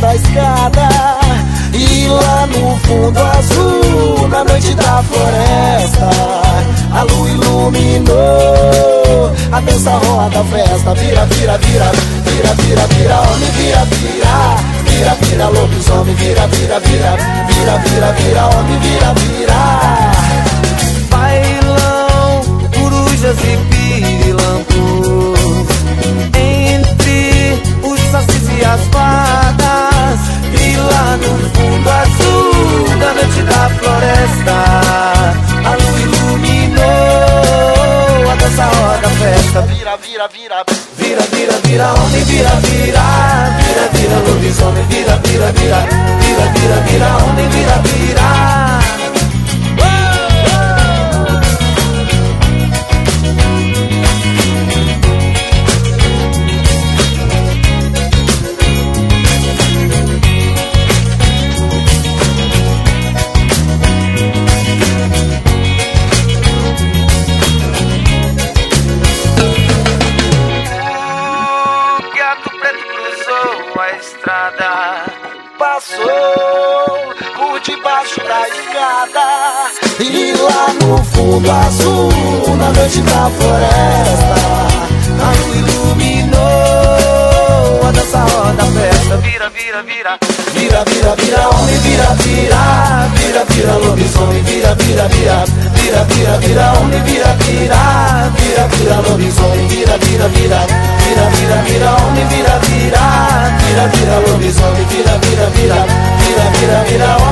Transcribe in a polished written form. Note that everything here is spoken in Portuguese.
da escada. E lá no fundo azul, na noite da floresta, a lua iluminou a dança, roda a festa. Vira, vira, vira, vira, vira, vira, homem, vira, vira, vira, vira, lobisomem, vira, vira, vira, vira, vira, vira, homem, vira, vira. Bailão, corujas e pirilampos, entre os sacis e as fadas. E lá no fundo azul da noite da floresta, a lua iluminou a dança, roda a festa. Vira, vira, vira, vira, vira, vira, homem, vira, vira, vira, vira, lobisomem, vira, vira, vira, vira, vira, vira, homem, vira, vira. Passou por debaixo da escada. E lá no fundo azul, na noite da floresta, a lua iluminou a dança, roda a festa. Vira, vira, vira, vira, vira, vira, homem, vira, vira, vira, vira, lobisomem, vira, vira, vira, vira, vira, vira, homem, vira, vira, vira, vira, lobisomem, vira, vira, vira, vira, vira, vira, homem, vira, vira, vira, vira, lobisomem, vira, vira, vira, vira, vira, vira,